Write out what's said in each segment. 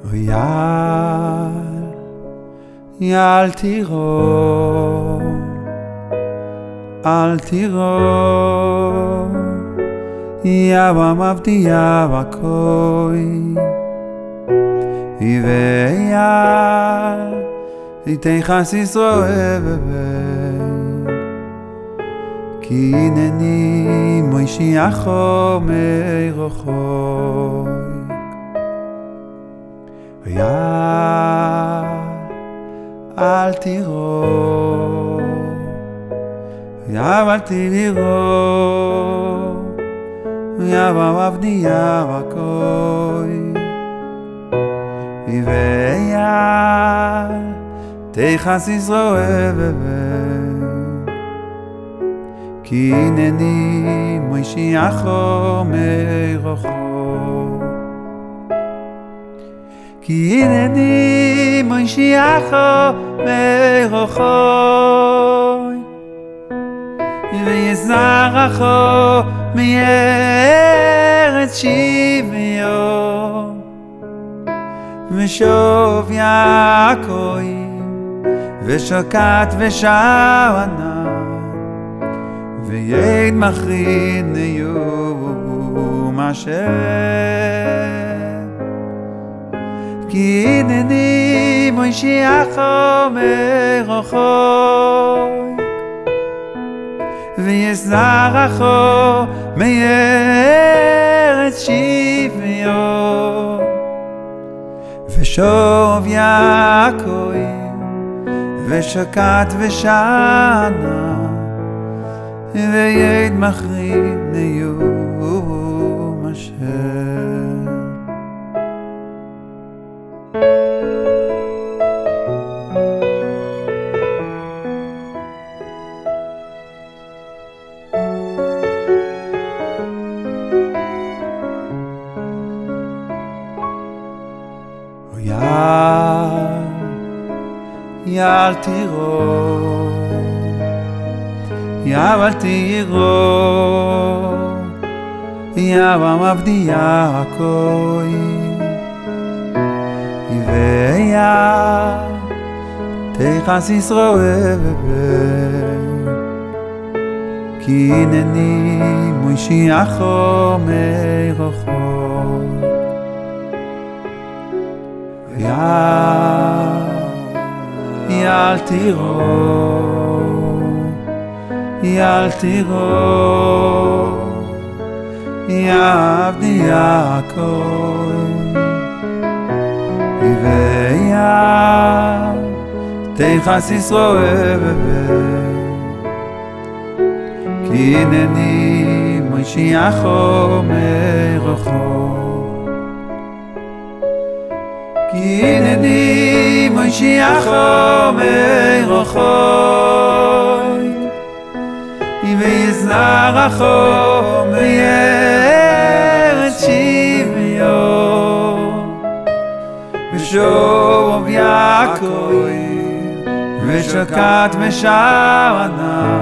אל תיראו, אל תיראו, יבא מבדיע בקוי, ויעל תיכנס ישראל בבין, כי הנני מושיעכו מרחוק. אל תיראו, אל תיראו, יבא מבדיע בקוי, ויעל תיכנס ישראל בבין, כי הנני מושיעכו מרחוק. כי הנני מושיעכו מרחוק, ויזרעכו מארץ שביו, ושוב יעקב ושקט ושענה, ויין מחריד נאום השם. כי הנני מושיעכו מרחוק, ויזרעכו מארץ שביו, ושוב יעקב ושקט ושענה, ויין מחריד נאום השם. אל תיראו, אל תיראו, יבא מבדיע בקוי, ויעל תיכנס ישראל בבין, כי הנני מושיעכו מרחוק. אל תיראו, אל תיראו, יבדיע בקוי, ויעל תיכנס ישראל בבין, כי הנני מושיעכו מרחוק. כי הנני מושיעכו מרחוק, ויזרעכו מארץ שביו, ושוב יעקב ושקט ושענה,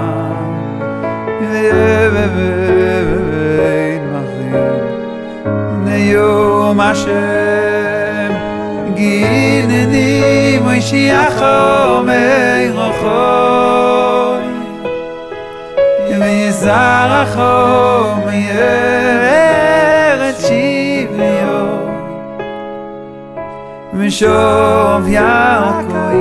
ויין מחריד נאום השם. כי הנני מושיעכו מרחוק, ויזרעכו מארץ שביו, ושוב יעקב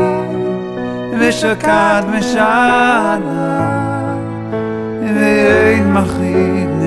ושקט ושענה, ויין מחריד